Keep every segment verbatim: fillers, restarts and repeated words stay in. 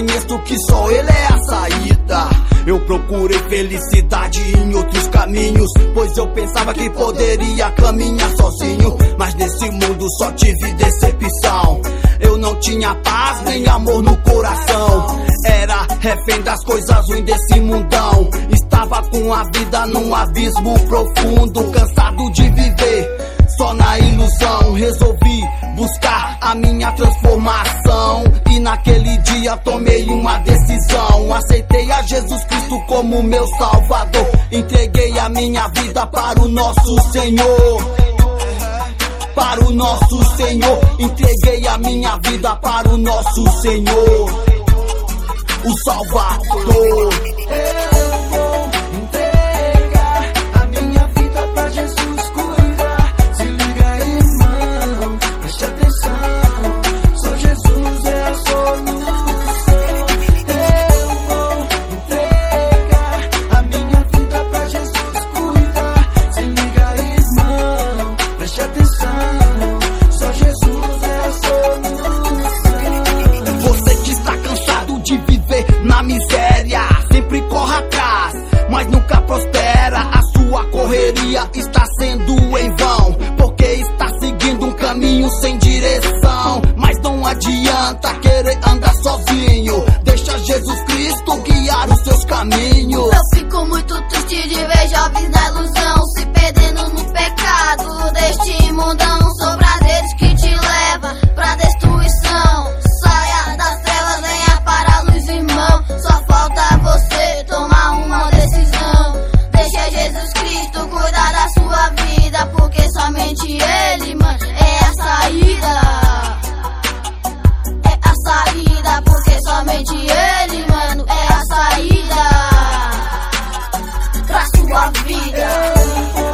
reconheço que só Ele é a saída. Eu procurei felicidade em outros caminhos, pois eu pensava que poderia caminhar sozinho. Mas nesse mundo só tive decepção. Eu não tinha paz nem amor no coração. Era refém das coisas ruins desse mundão. Estava com a vida num abismo profundo, cansado de viver só na ilusão. Resolvi buscar a minha transformação e naquele dia tomei uma decisão. Aceitei a Jesus Cristo como meu Salvador. Entreguei a minha vida para o nosso Senhor. Para o nosso Senhor. Entreguei a minha vida para o nosso Senhor, o Salvador. Na miséria, sempre corre atrás, mas nunca prospera. A sua correria está sendo em vão, porque está seguindo um caminho sem direção. Mas não adianta querer andar sozinho, deixa Jesus Cristo guiar os seus caminhos. Eu fico muito triste de ver jovens na ilusão, se perdendo no pecado deste mundão. São prazeres que te levam pra destruição. Saia das trevas, venha para a luz, irmão. Só falta você tomar uma decisão. Deixa Jesus Cristo cuidar da sua vida, porque somente Ele, mano, é a saída. É a saída, porque somente Ele, mano, é a saída pra sua vida.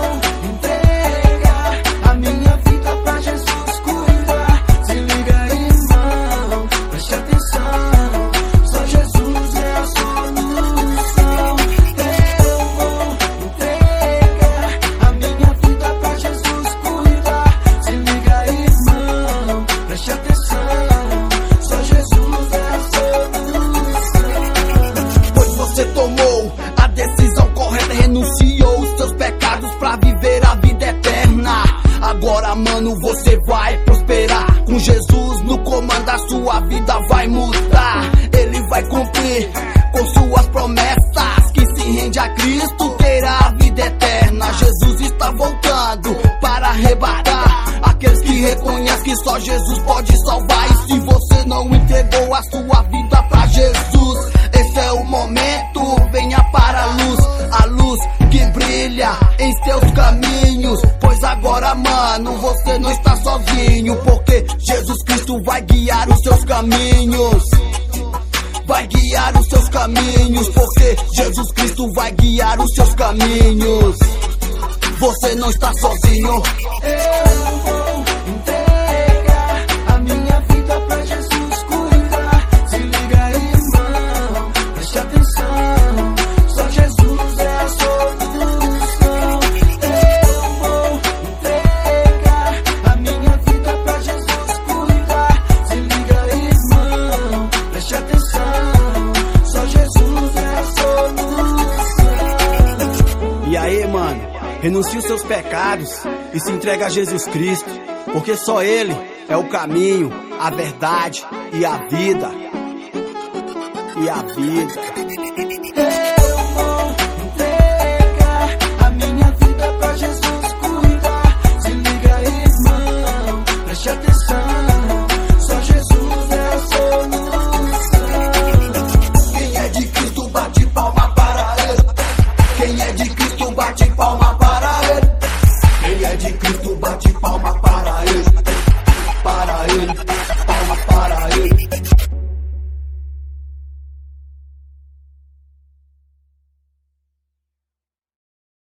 Você tomou a decisão correta, renunciou os seus pecados pra viver a vida eterna. Agora, mano, você vai prosperar. Com Jesus no comando, a sua vida vai mudar. Ele vai cumprir com suas promessas. Quem se rende a Cristo terá a vida eterna. Jesus está voltando para arrebatar aqueles que reconhecem que só Jesus pode salvar. E se você não entregou a sua vida pra Jesus, esse é o momento, venha para a luz. A luz que brilha em seus caminhos. Pois agora, mano, você não está sozinho, porque Jesus Cristo vai guiar os seus caminhos. Vai guiar os seus caminhos, porque Jesus Cristo vai guiar os seus caminhos. Você não está sozinho. Eu vou entregar a minha vida pra Jesus cuidar. Se liga, irmão, preste atenção. Só Jesus é a solução. Eu vou entregar a minha vida pra Jesus cuidar. Se liga, irmão, preste atenção. Só Jesus é a solução. E aí, mano, renuncie os seus pecados e se entregue a Jesus Cristo, porque só Ele é o caminho, a verdade e a vida. E a vida.